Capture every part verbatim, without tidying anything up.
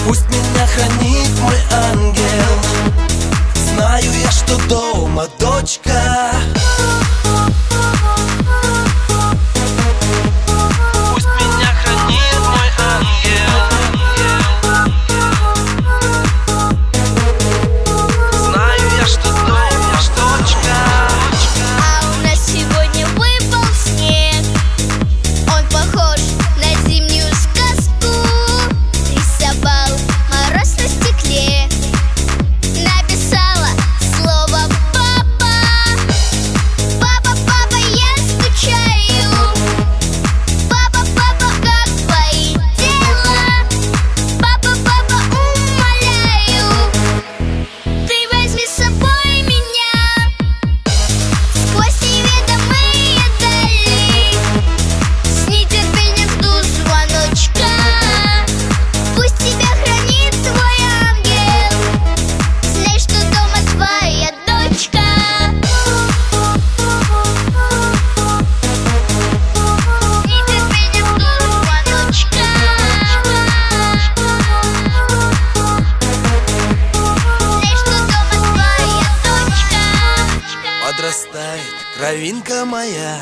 Пусть меня хранит мой ангел. Знаю я, что дома дочка. Пусть меня хранит мой ангел. Знаю я, что дома дочка. А у нас сегодня выпал снег. Он похож на зимнюю сказку. Рисовал мороз на стекле. Написала слово «папа». Папа, папа, я скучаю. Папа, папа, как твои дела? Папа, папа, умоляю, ты возьми с собой меня сквозь неведомые дали. С нетерпением жду звоночка. Пусть тебя хранит твой ангел. Знай, что дома твоя дочка. С нетерпением жду звоночка. Знай, что дома твоя дочка. Подрастает кровинка моя,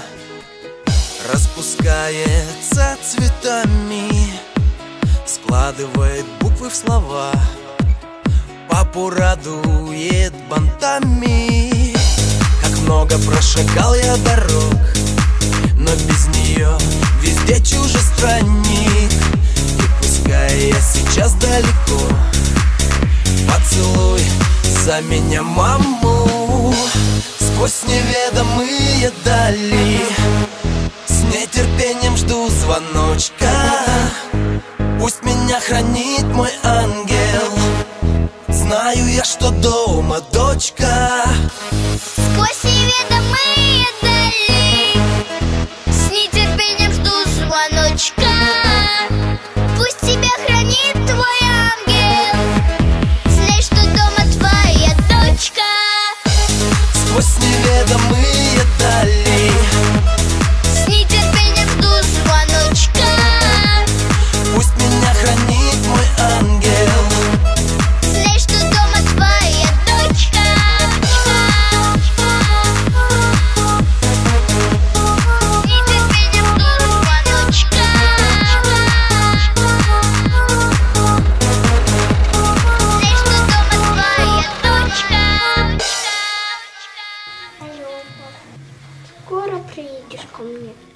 распускается цветами, складывает буквы в слова, папу радует бантами. Как много прошагал я дорог, но без нее везде чужестранник. И пускай я сейчас далеко, поцелуй за меня маму сквозь неведомые дали. С нетерпением жду звоночка. Пусть меня хранит мой ангел. Знаю я, что дома дочка. Сквозь неведомые дали. С нетерпением жду звоночка. Пусть тебя хранит твой ангел. Знай, что дома твоя дочка. Сквозь неведомые дали. С нетерпением жду звоночка. Пусть меня хранит мой ангел. Знай, что дома твоя дочка. С нетерпением жду звоночка. Знай, что дома твоя дочка. Алло, пап, скоро приедешь ко мне?